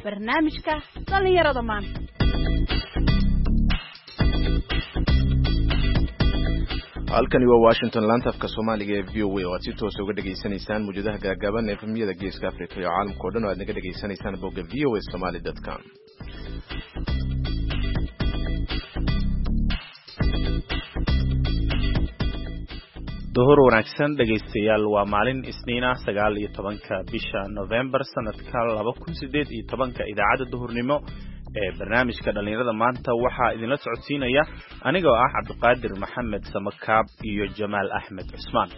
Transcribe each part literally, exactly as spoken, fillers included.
barnaamijka dhalinyarada maanta. halkani waa Washington laanta afka Soomaaliga ee V O A oo aad si toos uga dhageysanaysaan muujadaha gaagaaban ee efemyada Geeska Afrika iyo caalamka oo dhan oo aad naga dhageysanaysaan bogga v o a somali dot com. duhur wanaagsan dhageystayaal waa maalin Isniin ah sagaal iyo tobanka bisha November sanadka laba kun sideed iyo tobanka idaacada duhurnimo ee barnaamijka dhalinyarada maanta waxa idinla socodsiinaya aniga oo ah Cabdiqaadir Maxamed Samakaab iyo Jamaal Axmed Cusmaan.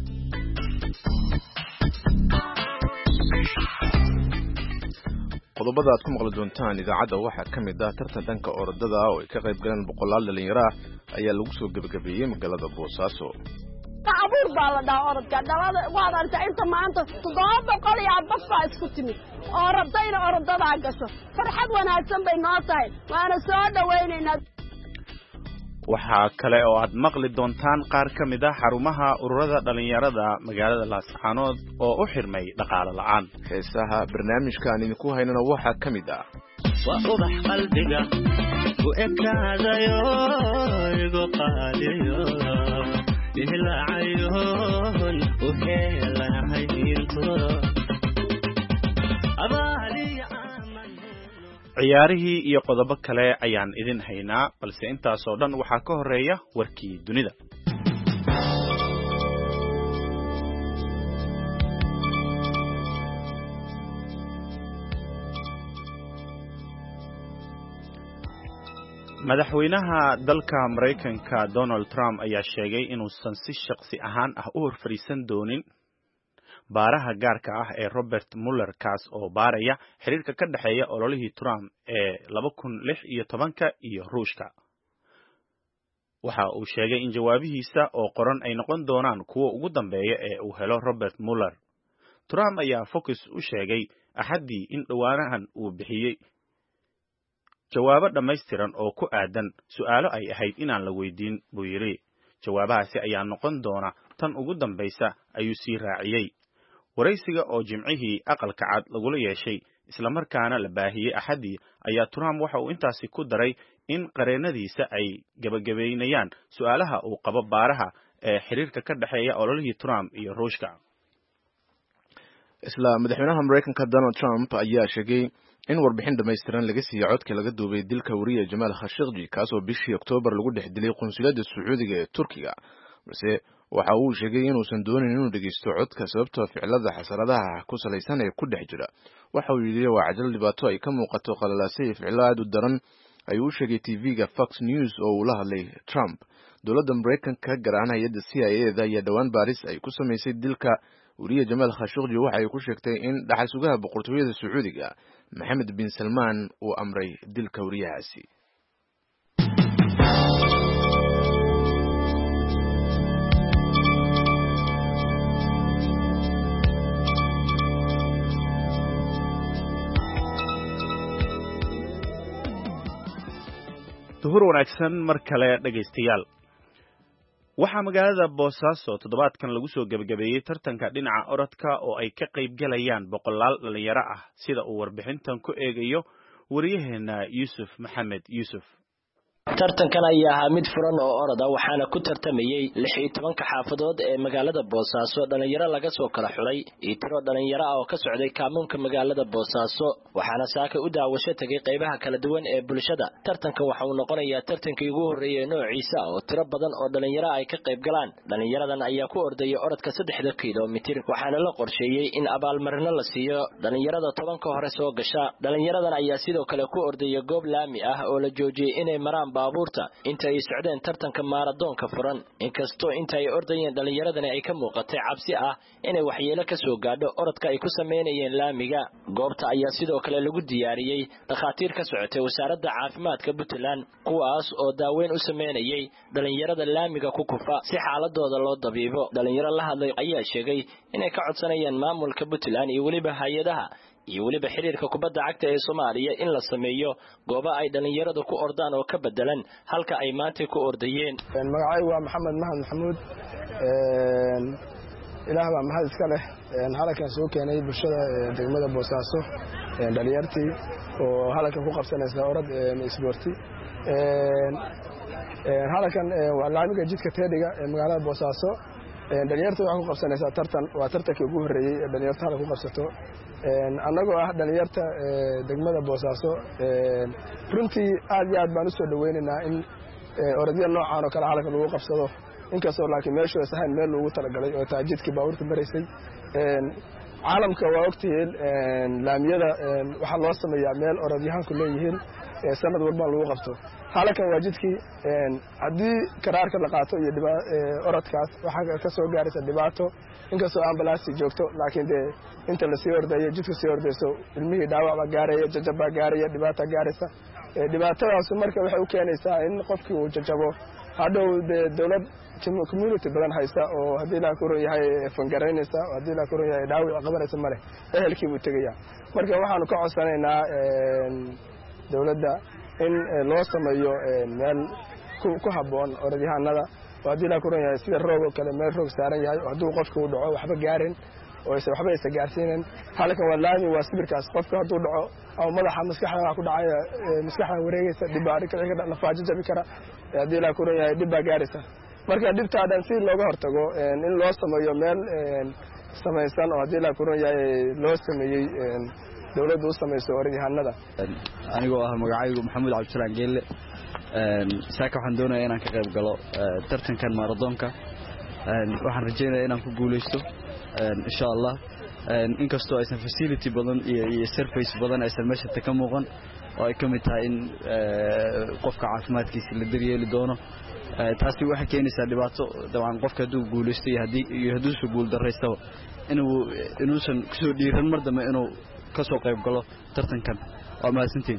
qodobada aad ku maqli doontaan idaacada waxa kamid ah tartan dhanka orodada oo ay ka qayb galeen boqolaal dhalinyaro ah ayaa lagu soo gabagabeeyay magaalada Boosaaso. تعبير بالله أرد كذا وهذا أنت أنت ما أنت تضاد قلي عبص اسكتني أردين أرد هذا عكسه فرحت وأنا أسمع الناطين وأنا سعد وين waxaa kale oo aad maqli doontaan qaar ka mid ah xarumaha ururada dhalinyarada magaalada Laascaanood oo u xirmay dhaqaale la'aan. heesaha barnaamijka aan idinku haynana waxaa ka mid ah waa ubax qalbiga ku ekaadayo igu qaaliyo ilaacayoon u heelahay intu ciyaarihii iyo qodobo kale ayaan idin haynaa balse intaas oo dhan waxaa ka horeeya warkii dunida. madaxweynaha dalka Mareykanka Donald Trump ayaa sheegay inuusan si shakhsi ahaan ah u horfariisan doonin baaraha gaarka ah ee Robert Mueller kaas oo baaraya xiriirka ka dhaxeeya ololihii Trump ee laba kun lix iyo tobanka iyo Ruushka. waxa uu sheegay in jawaabihiisa oo qoran ay noqon doonaan kuwa ugu dambeeya ee uu helo Robert Mueller. Trump ayaa Fox u sheegay Axadii in dhawaanahan uu bixiyay jawaabo dhammaystiran oo ku aadan su'aalo ay ahayd inaan la weydiin buu yiri. jawaabahaasi ayaa noqon doona tan ugu dambaysa ayuu sii raaciyay. waraysiga oo jimcihii aqalka cad lagula yeeshay isla markaana la baahiyay Axadii ayaa Trump waxa uu intaasi ku daray in qareenadiisa ay gabagabeynayaan su'aalaha uu qabo baaraha ee xiriirka ka dhaxeeya ololihii Trump iyo Ruushka. isla madaxweynaha Mareykanka Donald Trump ayaa sheegay in warbixin dhameystiran laga siiyay codka laga duubay dilka wariye Jamal Khashoggi kaas oo bishii October lagu dhex dilay qunsuliyadda Sacuudiga ee Turkiga. balse waxa uu sheegay inuusan doonin inuu dhageysto codka sababtoo ficilada xasaradaha ku salaysan ee ku dhex jira. waxa uu yidhi waa cajal dhibaato ay ka muuqato qalalaasay ficilo aad u daran ayuu sheegay T V-ga Fox News oo uu la hadlay Trump. dowladda Mareykanka gaar ahaan hay'adda C I A-da ayaa dhawaan baaris ay ku samaysay dilka wariye Jamal Khashoggi waxa ay ku sheegtay in dhaxal sugaha boqortooyada Sacuudiga Mohammed bin Salman uu amray dilka wariyahaasi. duhur wanaagsan mar kale dhageystayaal. waxaa magaalada Boosaaso toddobaadkan lagu soo gabagabeeyay tartanka dhinaca orodka oo ay ka qayb galayaan boqolaal dhalinyaro ah sida uu warbixintan ku eegayo wariyaheena Yuusuf Maxamed Yuusuf. tartankan ayaa ahaa mid furan oo orada waxaana ku tartamayay lix iyo toban xaafadood ee magaalada Boosaaso dhalinyaro laga soo kala xulay iyo tiro dhalinyaro ah oo ka socday kaamunka magaalada Boosaaso waxaana saaka u daawasho tagay qaybaha kala duwan ee bulshada. tartanka waxa uu noqonayaa tartankii ugu horeeyay noociisa oo tiro badan oo dhalinyaro ay ka qayb galaan. dhalinyaradan ayaa ku ordayay orodka saddex kiiloomitir waxaana la qorsheeyay in abaalmarino la siiyo dhalinyarada tobanka hore soo gasha. dhalinyaradan ayaa sidoo kale ku ordayay goob laami ah oo la joojiyay inay maraan baabuurta inta ay socdeen tartanka maaradoonka furan. inkastoo inta ay ordayeen dhalinyaradani ay ka muuqatay cabsi ah inay waxyeelo ka soo gaadho orodka ay ku sameynayeen laamiga. goobta ayaa sidoo kale lagu diyaariyay dhakhaatiir ka socotay wasaaradda caafimaadka Puntland kuwaas oo daaweyn u sameynayay dhalinyarada laamiga ku kufa si xaaladooda loo dabiibo. dhalinyaro la hadlay ayaa sheegay inay ka codsanayaan maamulka Puntland iyo waliba hay'adaha iyo waliba xiriirka kubadda cagta ee Soomaaliya in la sameeyo goobo ay dhalinyaradu ku ordaan oo ka bedelan halka ay maanta ku ordayeen. magacaygu waa Maxamed Mahad Maxamuud. ilaah baa mahad iska leh halkan soo keenay bulshada degmada Boosaaso dhalinyartii oo halkan ku qabsanaysa orod isboorti halkan waa laamiga jidka teediga ee magaalada Boosaaso dhalinyartii waxay ku qabsanaysaa tartan waa tartankii ugu horeeyay ee dhalinyarta halkan ku qabsato annagoo ah dhalinyarta degmada Boosaaso runtii aad iyo aad baan u soo dhaweynaynaa in orodyo noocan oo kale halkan lagu qabsado inkastoo laakiin meeshu ay sahayn meel lagu talagalay oo taajidkii baabuurta maraysay caalamka waa ogtihiin laamiyada waxaa loo sameeyaa meel orodyahanku leeyihiin sanad walba lagu qabto halkan waa jidkii haddii karaarka la qaato iyo orodkaas waxaa ka soo gaaraysa dhibaato inkastoo ambalaasi joogto laakiin dee inta lasii ordayo jidka sii ordayso ilmihii dhaawac baa gaaraya jajab baa gaaraya dhibaata gaaraysa dhibaatadaas marka waxay u keenaysaa in qofkii uu jajabo hadhow dee dowlad community badan haysta oo haddii la ku roon yahay fangaraynaysa oo haddii la ku roon yahay dhaawac qabanaysa male ehelkii buu tegaya marka waxaanu ka codsanaynaa dowladda in loo sameeyo meel ku habboon orodyahanada oo haddii la ku roon yahay sida roog oo kale meel roog saaran yahay oo hadduu qofka uu dhaco waxba gaarin oo aysan waxba aysan gaarsiinin halkan waa laami waa sibirkaas qofka hadduu dhaco ama madaxa maskaxda wax ku dhacaya maskaxda wareegaysa dhib baa dhici kara lafaajo jabi kara haddii la ku roon yahay dhib baa gaaraysa marka dhibtaadan si looga hortago in loo sameeyo meel samaysan oo haddii la ku roon yahay loo sameeyey dowladdu u samayso orodyahanada anigoo ah magacaygu maxamuud cabdisalaam geelle saaka waxaan doonayaa inaan ka qayb galo tartankan maradoonka waxaan rajaynayaa inaan ku guulaysto insha allah inkastoo aysan facility badan iyo surface badan aysan meesha ka muuqan oo ay ka mid tahay in qofka caafimaadkiisa la daryeeli doono taasi waxay keenaysaa dhibaato dabcan qofka hadduu guulaysto iyo haddii iyo hadduusu guul daraystaba inuu inuusan kusoo dhiiran mar dambe inuu ka soo qayb galo tartankan waa mahadsantiin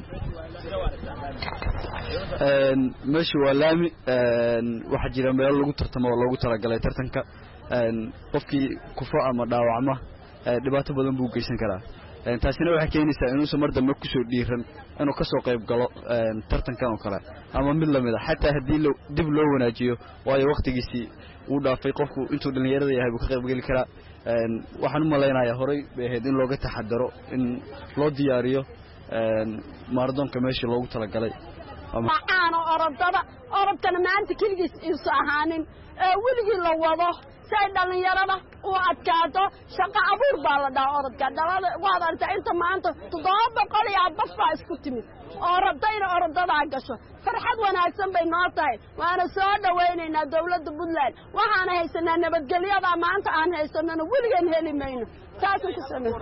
meeshu waa laami waxaa jira meel lagu tartamo oo loogu talagalay tartanka qofkii kufo ama dhaawacma dhibaato badan buu geysan karaa taasina waxay keenaysaa inuusan mar dambe kusoo dhiiran inuu ka soo qayb galo tartankan oo kale ama mid lamid ah xataa haddii dib loo wanaajiyo waayo waqtigiisii uu dhaafay qofku intuu dhalinyarada yahay buu ka qayb geli karaa waxaan u malaynayaa horey bay ahayd in looga taxadaro in loo diyaariyo maradoonka meeshii loogu talagalay aano orodada orodkana maanta keligiis isu ahaanin ee weligii la wado say dhalinyarada u adkaato shaqo abuur baa la dhahaa orodka dhalada waad aragtaa inta maanta toddoba boqol iyo abaf baa isku timid oo rabtayna orodadaa gasho farxad wanaagsan bay noo tahay waana soo dhawaynaynaa dowladda Puntland waxaana haysanaa nabadgelyada maanta aan haysanana weligaan heli mayno taasoo ku sameeyay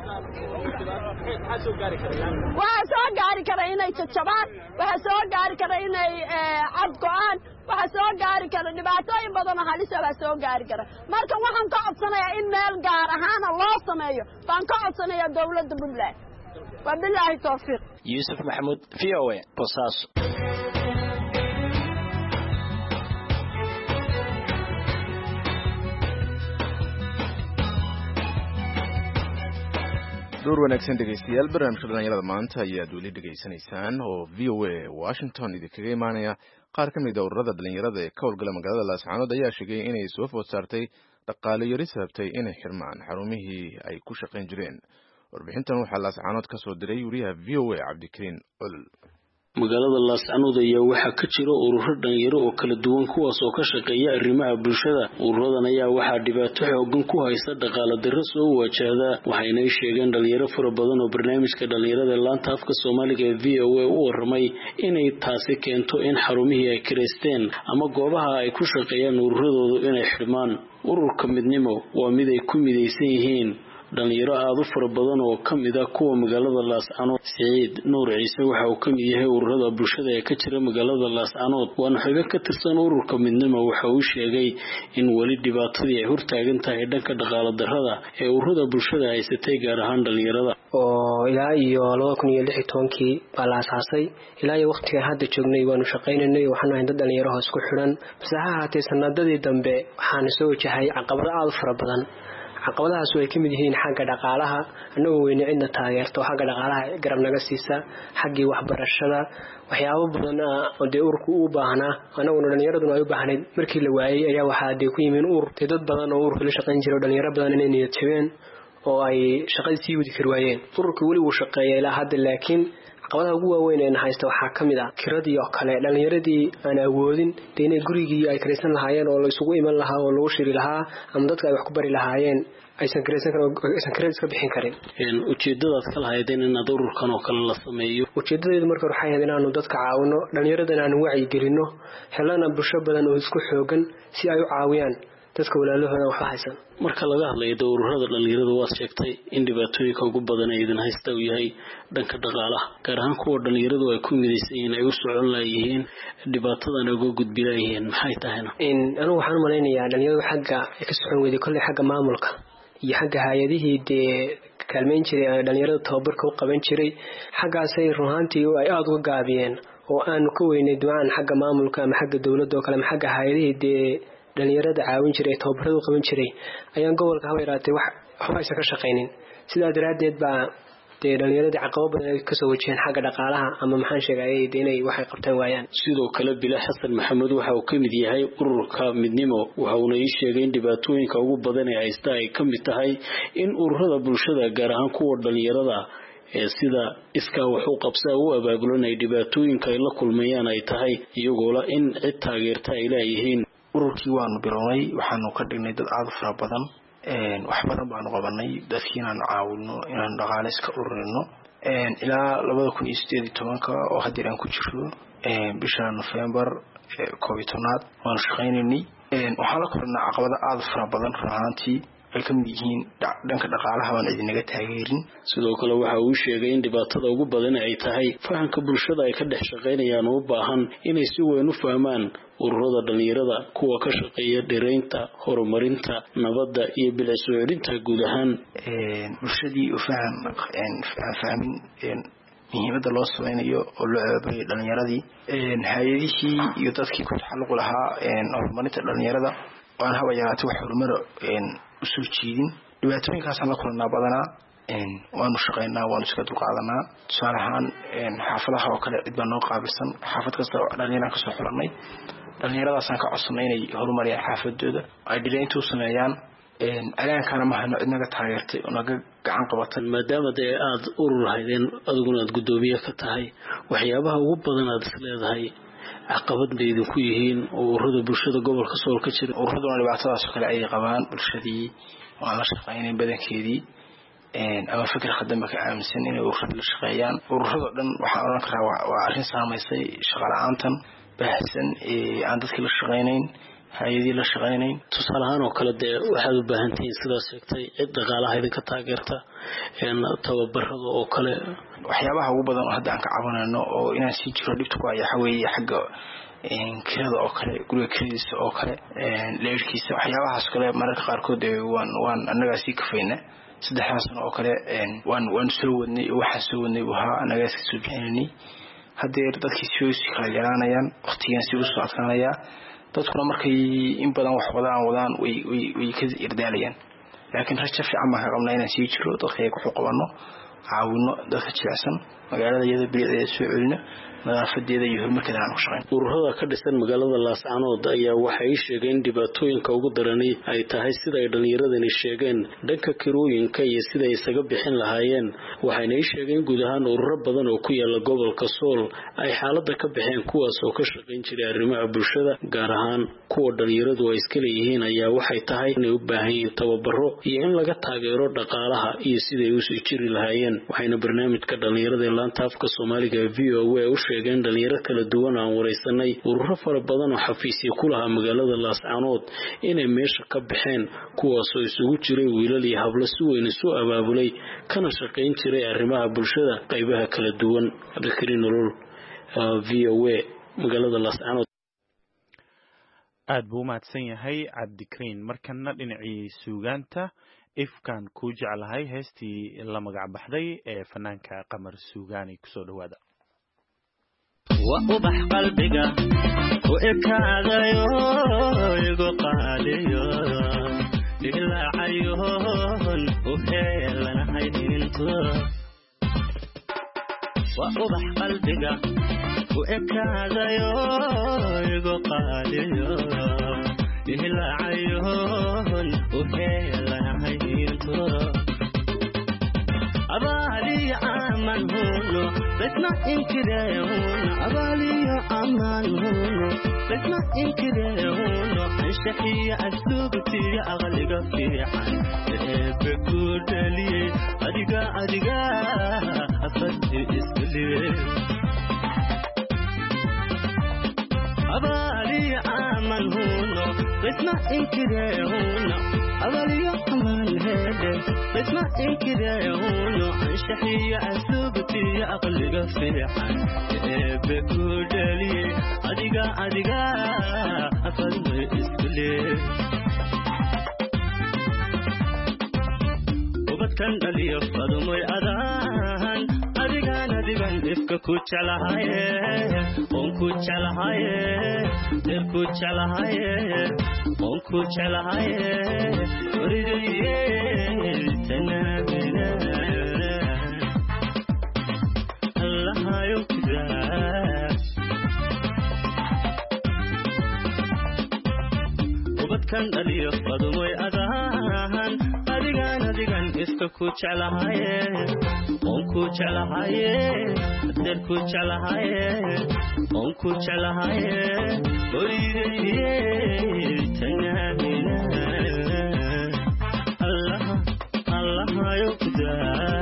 waxa soo gaari kara inay jajabaan waxa soo gaari kara inay cad go'aan waxa soo gaari kara dhibaatooyin badan oo halis ah soo gaari kara marka waxaan ka codsanayaa in meel gaar ahaan loo sameeyo baan ka codsanayaa dowladda Puntland wabillahi tawfiiq Yusuf Mahmoud V O A Boosaaso door wanaagsan dhegeystayaal barnaamijka dhalinyarada maanta ayaad weli dhegeysanaysaan oo V O A Washington idinkaga imaanaya qaar ka mid ah ururada dhalinyarada ee ka howlgala magaalada Laascaanood ayaa sheegay inay soo food saartay dhaqaale yari sababtay inay xirmaan xarumihii ay ku shaqayn jireen warbixintan waxaa Laascaanood ka soo diray wariyaha V O A Cabdikariin Olol magaalada Laascaanood ayaa waxaa ka jira ururo dhalinyaro oo kala duwan kuwaas oo ka shaqeeya arrimaha bulshada ururadan ayaa waxaa dhibaato xooggan ku haysta dhaqaale darro soo wajahda waxayna sheegeen dhalinyaro fara badan oo barnaamijka dhalinyarada laanta afka Soomaaliga ee V O A u warramay inay taasi keento in xarumihii ay kireysteen ama goobaha ay ku shaqeeyaan ururadoodu inay xirmaan ururka midnimo waa mid ay ku midaysan yihiin dhalinyaro aad u fara badan oo kamid ah kuwa magaalada Laascaanood Saciid Nuur Ciise waxa uu kamid yahay ururada bulshada ee ka jira magaalada Laascaanood waana xubin ka tirsan ururka midnimo waxa uu sheegay in wali dhibaatadii ay hortaagan tahay dhanka dhaqaale darrada ee ururada bulshada ay haysatay gaar ahaan dhalinyarada oo ilaa iyo laba kun iyo lix iyo toban baa la aasaasay ilaa iyo waqtiga hadda joognay waanu shaqaynay waxaan ahay dad dhalinyaro isku xiran bas ha haatee sanadadii dambe waxaan soo wajahay caqabado aad u fara badan caqabadahaas ay kamid yihiin xagga dhaqaalaha anagoo weyne cidna taageerto xagga dhaqaalaha garab naga siisa xaggii waxbarashada waxyaabo badan oo dee urku u baahnaa anaguna dhalinyaradu ay u baahnayd markii la waayay ayaa waxaa dee ku yimid ur dad badan oo urka la shaqayn jiray dhalinyaro badan inay niyad jabeen oo ay shaqadii sii wadi kar waayeen urku wali uu shaqeeyay ilaa hadda laakiin caqabadaha ugu waaweyn ee haysta waxaa kamid ah kiradii oo kale dhalinyaradii aan awoodin inay gurigii ay kareysan lahaayeen oo la isugu iman lahaa oo lagu shiri lahaa ama dadka ay wax ku bari lahaayeen aysan kareysan karin aysan kareed iska bixin karin een ujeedadaas kala haydeen in ururkan oo kale la sameeyo ujeedadeedu marka waxay ahayd inaanu dadka caawino dhalinyarada aan wacyi gelino helana bulsho badan oo isku xoogan si ay u caawiyaan dadka walaalahooda wax haysan marka laga hadlayo ururada dhalinyarada waa sheegtay in dhibaatooyinka ugu badan ay idin haysta uu yahay dhanka dhaqaalaha gaar ahaan kuwa dhalinyaradu ay ku midaysan yihiin ay u socon laayeen dhibaatadan uga gudbilayeen maxay tahayna in anigu waxaan maleynayaa dhalinyaradu xagga ay ka socon weeday kulli xagga maamulka iyo xagga hay'adihii dee kaalmeyn jiray ay dhalinyarada tababarka u qaban jiray xaggaasay ruuhantii ay aad uga gaabiyeen oo aanu ka weynay ducaan xagga maamulka ama xagga dawladda oo kale ama xagga hay'adihii dee dhalinyarada caawin jiray tababarada u qaban jiray ayaan gobolka haba yaraatay wax waxba aysan ka shaqaynin sidaa daraadeed baa dee dhalinyarada caqabado badan ay ka soo wajaheen xagga dhaqaalaha ama maxaan sheegayay inay waxay qabtaan waayaan sidoo kale Bila Xasan Maxamed waxa uu kamid yahay ururka midnimo waxa uu leeyahay sheegay in dhibaatooyinka ugu badan ee haysta ay kamid tahay in ururada bulshada gaar ahaan kuwa dhalinyarada ee sida iska wax u qabsaa u abaabulan ay dhibaatooyinka ay la kulmayaan ay tahay iyagoo la in cid taageerta ay leeyihiin ururkii waanu bilownay waxaanu ka dhignay dad aad u fara badan een wax badan baanu qabanay dadkiina aan caawino inaan dhaqaale iska ururino een ilaa laba kun iyo siddeed iyo toban oo hadda aan ku jiro een bisha November koob iyo toban waan shaqaynay een waxa la kornaa caqabado aad u fara badan runtii ay kamid yihiin dhanka dhaqaalaha aan idinaga taageerin sidoo kale waxa uu sheegay in dhibaatada ugu badan ay tahay fahamka bulshada ay ka dhex shaqaynayaan oo baahan inay si weyn u fahmaan ururada dhalinyarada kuwa ka shaqeeya dhireynta horumarinta nabadda iyo bilicda soo celinta guud ahaan ee bulshadii u faham een fahmin een muhiimada loo sameeyo oo loo abaabay dhalinyaradii een hay'adihii iyo dadkii ku taxalluq lahaa een horumarinta dhalinyarada waan haba yaraatay wax horumar een u soo jeedin dhibaatooyinkaas la kulnaa badanaa een waanu shaqeynaa waanu iska dulqaadanaa tusaale ahaan een xaafadaha oo kale cid baa noo qaabilsan xaafad kasta oo dhalinyarada ka soo xulanay dhalinyaradaas aan ka codsanay inay horumariyaan xaafadooda ay dhireyntu sameeyaan een alaankana ma hano cidnaga taageertay oo naga gacan qabatay maadaama ay aad urur haydeen adiguna aad gudoomiye ka tahay waxyaabaha ugu badan aad isleedahay caqabad baydu ku yihiin oo ururada bulshada gobolka Sool ka jira ururada dhibaatadaas kale ay qabaan bulshadii waa la shaqeynay badankeedii een ama fikir khadama ka aaminsan inay ururada la shaqeeyaan ururada dhan waxa oran karaa waa arrin saameysay shaqo la'aantan baahsan ee aan dadka la shaqeynayn hay'adii la shaqeynayn tusaale ahaan oo kale dee waxaad u baahan tahay sidaas sheegtay cid dhaqaalaha idinka taageerta een tababarada oo kale waxyaabaha ugu badan oo hadda aan ka cabanayno oo inaan si jiro dhibta ku ayaa xaweeye xagga een kirada oo kale guriga kiradiisa oo kale een leerkiisa waxyaabahaas kale mararka qaarkood waan waan anaga si kafayna saddexdaas sano oo kale een waan waan soo wadnay waxa soo wadnay waxa anaga iska soo bixinay hadda dadkii si kala yaraanayaan waqtigan si u soo adkaanaya dadkuna markay in badan wax wadaan wadaan way way way ka irdaalayaan laakiin rajo fiican ma qabnaa inaan sii jiro dadka ay ku qabano caawino dadka jilicsan magaalada iyada bilicda soo celina nadaafadeeda iyo horumarkeeda aan u shaqeyn ururada ka dhisan magaalada Laascaanood ayaa waxay sheegeen dhibaatooyinka ugu daranay ay tahay sida ay dhalinyaradani sheegeen dhanka kirooyinka iyo sida ay isaga bixin lahaayeen waxayna sheegeen guud ahaan ururo badan oo ku yaala gobolka Sool ay xaaladda ka bixeen kuwaas oo ka shaqeyn jiray arrimaha bulshada gaar ahaan kuwa dhalinyaradu ay iska leeyihiin ayaa waxay tahay inay u baahan yihiin tababaro iyo in laga taageero dhaqaalaha iyo sida ay u sii jiri lahaayeen waxayna barnaamijka dhalinyarada ee laanta afka Soomaaliga V O A u sheegeen dhalinyaro kala duwan aan wareysanay ururo fara badan oo xafiisyo ku lahaa magaalada Laascaanood inay meesha ka baxeen kuwaas oo isugu jiray wiilal iyo hablo si weyn isu abaabulay kana shaqeyn jiray arrimaha bulshada qaybaha kala duwan Abdikariin Nolol V O A magaalada Laascaanood aad buu mahadsan yahay Abdikariin markana dhinacii suugaanta ifkan ku jeclahay heestii la magac baxday ee fanaanka Qamar Suugaani ku soo dhawaada وأبح قلبك وإكاديو يقو قاديو إلا عيو uheelanahay intu waa ubax qalbiga ku ekaadayo igu qaaliyo ihlaacayoon uheelanahay intu abaliyo aman huno lesma inkireehuno abaliyo aman huno lesma inkireehuno anshaxiya asluubtiya aqliga fiican eebe ku dhaliyey adiga adiga afadhi iskaliye abaliyo aman huno lesma inkireehuno abaliyo aman hede lesma inkireehuno anshaxiya asluubtiya aqliga fiican eebe ku dhaliyey adiga adiga afadhi iskaliye ubadkan dhaliyo fadumoy adaan adigan adigan ifka ku jalahaye on ku jalahaye der ku jalahaye on ku jalahaye oridaye tanabina Allah yukda ubadkan dhaliyo fadumoy adaan adigan adigan ifka ku jalahaye on ku jalahaye der ku jalahaye on ku jalahaye oridaye tanabina Allah Allah yukda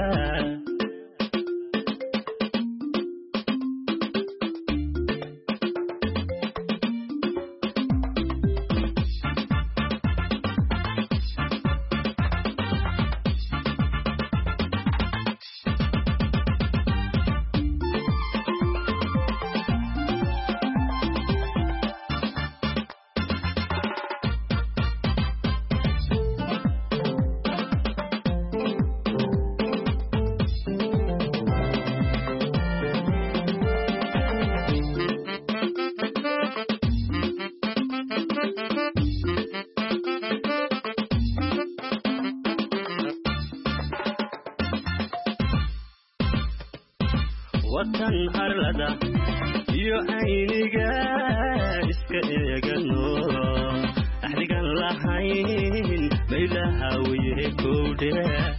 watan arlada iyo ayniga iska eegano ahligan lahayn maylaha wiye kowde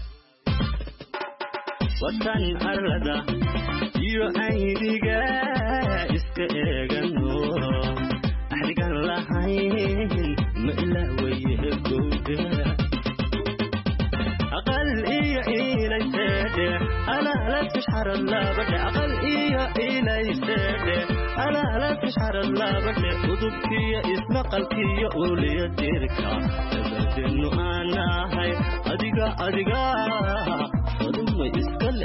watan arlada iyo ayniga iska eegano ahligan lahayn maylaha wiye kowde أقل إيا إلي سيدي أنا لا تشعر الله بدي أقل إيا إلي سيدي أنا لا تشعر الله بدي وضبكي اسم قلبي أولي الديركا أبد إنه أنا هاي أدقى أدقى فضم يسكلي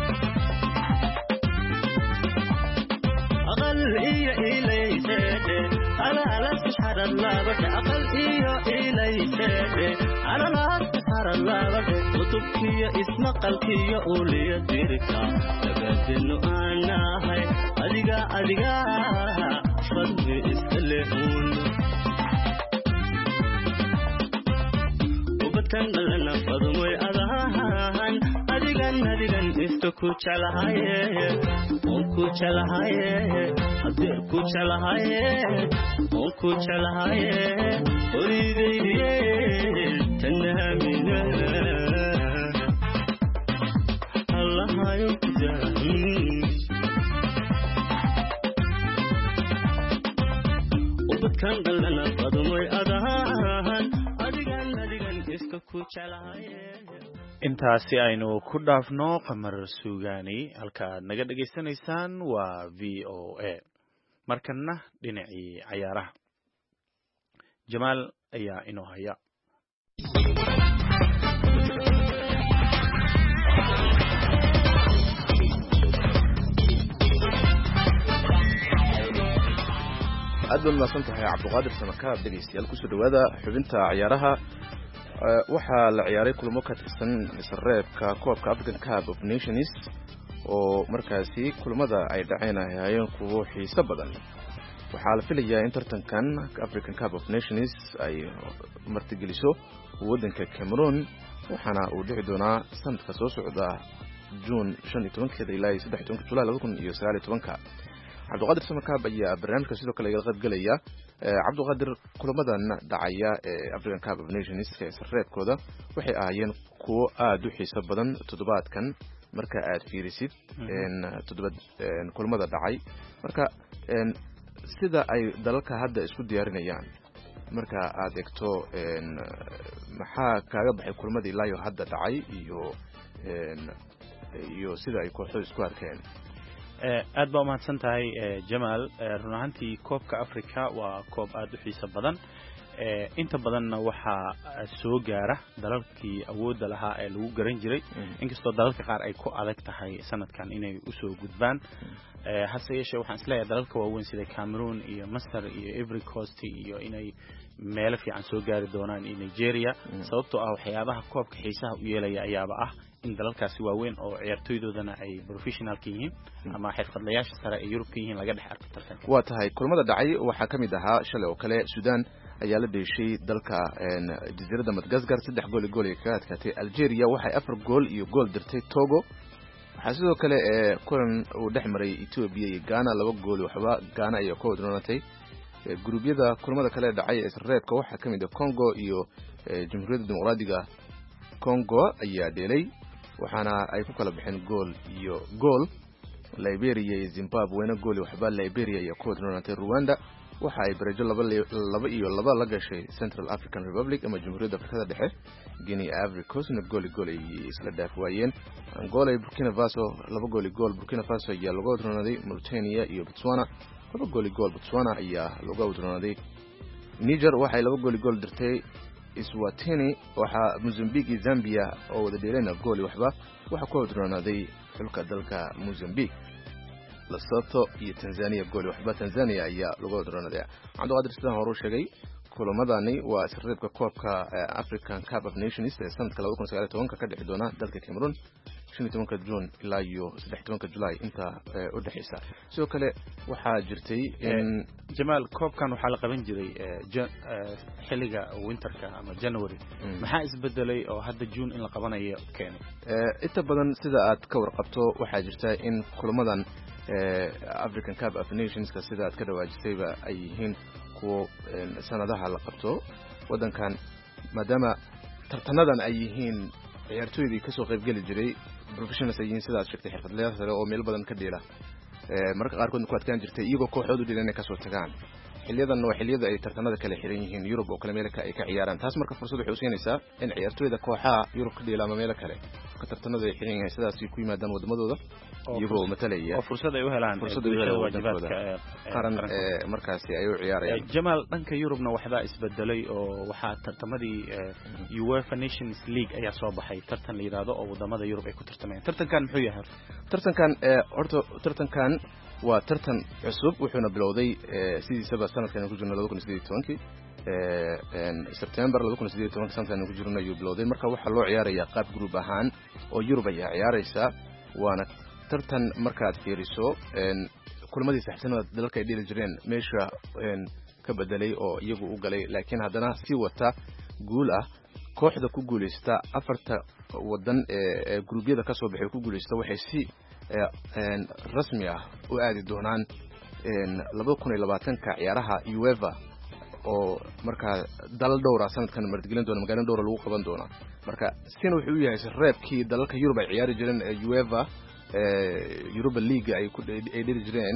أقل إيا إلي سيدي أنا لا تشعر الله بدي أقل إيا إلي سيدي أنا لا الله بدي وتبكي اسم قلبي أولي الديركا أبد إنه أنا هاي أدقى أدقى فضمي إسكاليهون وبتكن لنا فضمي أذهان أدقى أدقى إفتكو تشالهاي أنكو تشالهاي أدركو تشالهاي أنكو تشالهاي أريدي تنامينا الله يقدر وبتكن لنا فضمي أذهان أدقان أدقان إسككو تشالهاي intaasi aynu ku dhaafno qamar suugaani halka aad naga dhageysanaysaan waa v o a markana dhinacii cayaaraha jamaal ayaa inoo haya aad baad mahadsan tahay cabdiqaadir samakaab dhegeystayaal kusoo dhawaada xubinta ciyaaraha waxaa la ciyaaray kulamo ka tirsan misreebka koobka African Cup of Nations oo markaasi kulamada ay dhaceen ay hayeen kuwo xiiso badan waxaa la filayaa in tartankan African Cup of Nations ay martigeliso wadanka Cameroon waxaana uu dhici doonaa sanadka soo socda June shan iyo tobankeeda ilaa saddex iyo tobanka July laba kun iyo sagaal iyo tobanka. Cabduqaadir Samakaab ayaa barnaamijka sidoo kale iga qayb galaya. Cabduqaadir, kulamadan dhacaya ee African Cup of Nations ee sarreebkooda waxay ahaayeen kuwo aad u xiiso badan toddobaadkan marka aad fiirisid in toddobaad kulamada dhacay. Marka sida ay dalalka hadda isku diyaarinayaan marka aad eegto maxaa kaaga baxay kulamadii ilaa hadda dhacay iyo iyo sida ay kooxdu isku arkeen? aad baa umahadsan tahay Jamal. run ahaantii koobka Afrika waa koob aad u xiiso badan. inta badanna waxaa soo gaara dalalkii awoodda lahaa ee lagu garan jiray, inkastoo dalalka qaar ay ku adag tahay sanadkan inay u soo gudbaan. hase yeeshee waxaan isleeyahay dalalka waaweyn sida Cameroon iyo Masar iyo Ivory Coast iyo inay meelo fiican soo gaari doonaan iyo Nigeria, sababtoo ah waxyaabaha koobka xiisaha u yeelaya ayaaba ah in dalalkaasi waaweyn oo ciyaartoydoodana ay professional ka yihiin ama xirfadlayaasha sare ee Yurub ka yihiin laga dhex arko tartanka. waa tahay kulamada dhacay waxaa ka mid ahaa shalay oo kale Sudan ayaa la dheeshay dalka jasiiradda Madagascar saddex gool iyo gool ay kaga adkaatay. Algeria waxay afar gool iyo gool dirtay Togo. waxaa sidoo kale kulan uu dhex maray Ethiopia iyo Ghana laba gool waxba Ghana ayaa ku wadroonatay. gurubyada kulamada kale dhacay ee sarreebka waxaa ka mid ah Congo iyo Jamhuuriyadda Dimuqraadiga Congo ayaa dheelay, waxaana ay ku kala baxeen gool iyo gool. Liberia iyo Zimbabwe gool waxba Liberia ayaa ku wadroonatay. Rwanda waxa ay barajo laba laba iyo laba la gashay Central African Republic ama Jamhuuriyadda Afrikada Dhexe. Guinea Ivory Coast gool gool ay isla dhaaf waayeen. Angola iyo Burkina Faso laba gool gool. Burkina Faso ayaa lagu wadroonaaday. Mauritania iyo Botswana laba gool gool. Botswana ayaa lagu wadroonaaday. Niger waxay laba gool gool dirtay Eswatini. waxa Mozambique iyo Zambia oo wada dheelayna gool waxba waxa ku wadroonaaday xulka dalka Mozambique. Lesotho iyo Tanzania gool waxba Tanzania ayaa lagu wadroonaaday. Cabduqaadir sidaan hore u sheegay kulamadani waa sarreebka koobka African Cup of Nations ee sanadka laba kun iyo sagaal iyo tobanka ka dhici doona dalka Cameroon shan iyo tobanka June ilaa iyo saddex iyo tobanka July inta u dhaxaysa. sidoo kale waxaa jirtay in Jamal koobkan waxaa la qaban jiray xilliga winterka ama January. maxaa isbedelay oo hadda June in la qabanayo keenay? inta badan sida aad ka warqabto waxaa jirta in kulamadan African Cup of Nations ka sida aad ka dhawaajisayba ay yihiin kuwa sanadaha la qabto wadankan, maadaama tartanadan ay yihiin ciyaartoydii ka soo qayb gali jiray professionals ay yihiin sidaad sheegtay xirfadlayaal sare oo meel badan ka dheela. marka qaarkood ku adkaan jirtay iyagoo kooxoodu dhilanay ka soo tagaan. xiliyadan waa xiliyada ay tartanada kale xiran yihiin Yurub oo kale meel ka ay ka ciyaaraan. taas marka fursad waxay u siinaysaa in ciyaartoyda kooxaha Yurub ka dheela ama meel kale ka tartanada ay xiran yihiin sidaas ay ku yimaadaan wadamadooda iyagoo matalaya oo fursad ay u helaan waajibaadka qaran markaasi ay u ciyaarayaan. Jamal, dhanka Yurubna waxba isbedelay oo waxaa tartamadii UEFA Nations League ayaa soo baxay, tartan la yiraahdo oo wadamada Yurub ay ku tartamayaan. tartankan muxuu yahay? tartankan horta tartankan waa tartan cusub, wuxuuna bilowday sidiisaba sanadkan ku jirno laba kun iyo siddeed iyo tobanka ee September laba kun iyo siddeed iyo tobanka sanadkan ku jirno ayuu bilowday. marka waxa loo ciyaarayaa qaab group ahaan oo Yurub ay ciyaaraysa, waana tartan markaad fiiriso kulamadii saxsanada dalalka ay dhili jireen meesha ka bedelay oo iyagu u galay, laakiin haddana si wata guul ah. kooxda ku guuleysta afarta wadan ee gruubyada ka soo baxay ku guuleysta waxay si rasmi ah u aadi doonaan laba kun iyo labaatanka ciyaaraha UEFA oo marka dalal dhowr ah sanadkan martigelin doona magaalada dhowr lagu qaban doona. marka sina wuxuu u yahay reebkii dalalka Yurub ay ciyaari jireen ee UEFA Europa League ay ku ay dhiri jireen.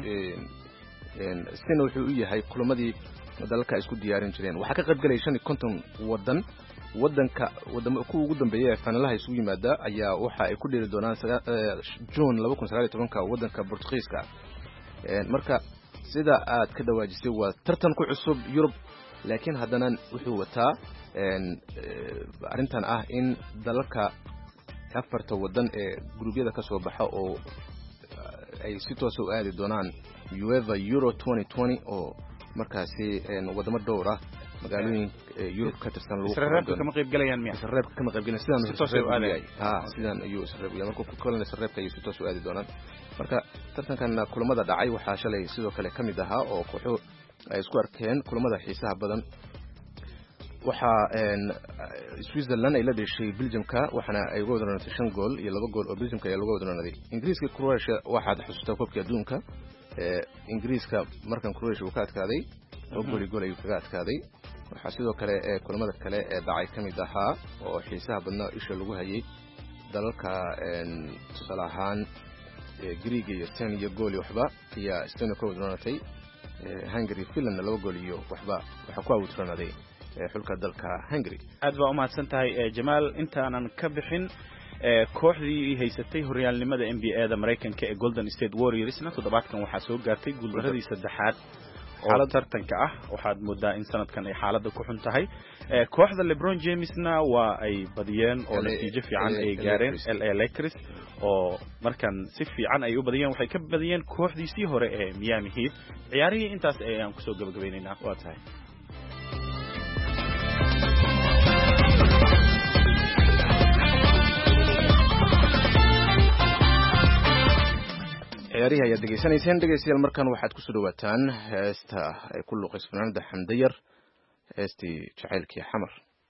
sina wuxuu u yahay kulamadii dalalka isku diyaarin jireen. waxaa ka qayb galay shan iyo konton wadan. wadanka wadamo ku ugu dambeeyay ee finalaha isugu yimaada ayaa waxa ay ku dhiri doonaan June laba kun iyo sagaal iyo tobanka wadanka Portugiiska. marka sida aad ka dhawaajisay waa tartan ku cusub Yurub, laakiin haddana wuxuu wataa arrintan ah in dalalka afarta wadan ee gruubyada ka soo baxa oo ay si toos u aadi doonaan UEFA Euro twenty twenty oo markaasi wadamo dhowr ah magaalooyin Yurub ka tirsan lagu qaban kama qayb galayaan miya sarreebka kama qayb galayaan sidaan si toos u aadayay ha sidaan ayuu sarreebka markuu ku kulana sarreebka ayuu si toos u aadi doonaan. marka tartankan kulamada dhacay waxaa shalay sidoo kale kamid ahaa oo kooxo ay isku arkeen kulamada xiisaha badan. waxa Switzerland ay la dhashay Belgiumka waxana ay uga wadanaatay shan gool iyo laba gool oo Belgiumka ay laga wadanaaday Ingiriiska Croatia waxa xusuusta koobka adduunka ee Ingiriiska markan Croatia uu ka adkaaday oo gool gool ay kaga adkaaday waxa sidoo kale ee kulamada kale ee dhacay kamid ahaa oo xiisaha badnaa isha lagu hayay dalalka salahan Greek iyo Spain iyo gool waxba iyo Spain ka wadanaatay Hungary Finland laba gool iyo waxba waxa ku awdranaaday xulka dalka Hungary aad baa u mahadsan tahay Jamaal intaanan ka bixin kooxdii haysatay horyaalnimada N B A-da Mareykanka ee Golden State Warriorsna toddobaadkan waxa soo gaartay guuldaradii saddexaad xaalad tartanka ah waxaad moodaa in sanadkan ay xaaladda ku xun tahay kooxda LeBron Jamesna waa ay badiyeen oo natiijo fiican ay gaareen L A Lakers oo markan si fiican ay u badiyeen waxay ka badiyeen kooxdiisii hore ee Miami Heat ciyaarihii intaas ayaan ku soo gabagabeynaa waa tahay ciyaarihi ayaa degeysanayseen dhegeystayaal markan waxaad ku soo dhawaataan heesta ay ku luqayso fanaanada Xamdayar heestii jacaylkii xamar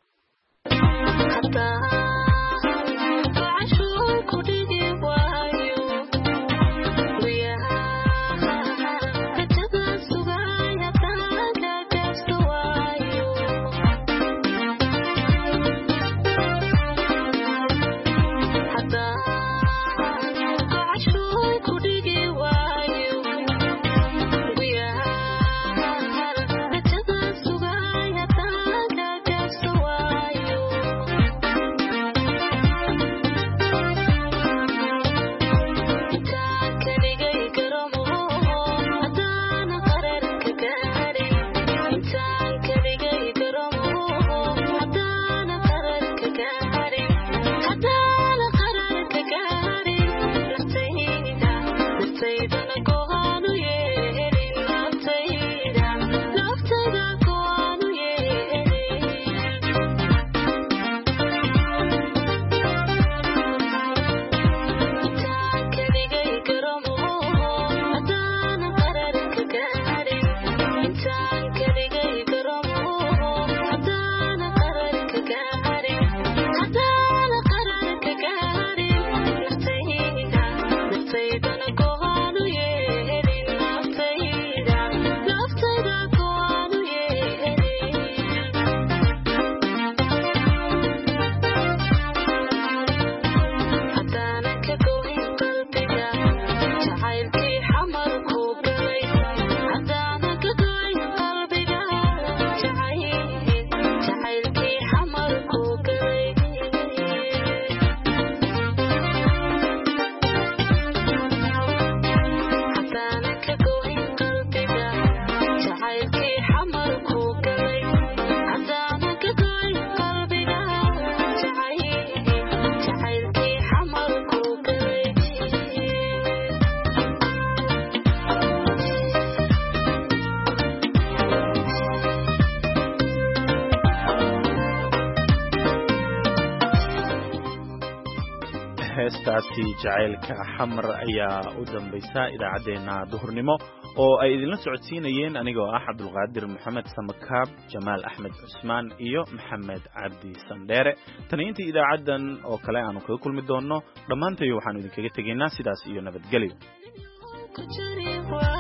heestaasi jacaylka xamar ayaa u dambaysa idaacadeena duhurnimo oo ay idinla socodsiinayeen anigoo ah Cabdulqaadir Maxamed Samakaab Jamaal Axmed Cusmaan iyo Maxamed Cabdi Sandheere taniintii idaacadan oo kale aanu kaga kulmi doono dhamaantayo waxaan idinkaga tegaynaa sidaas iyo nabadgelyo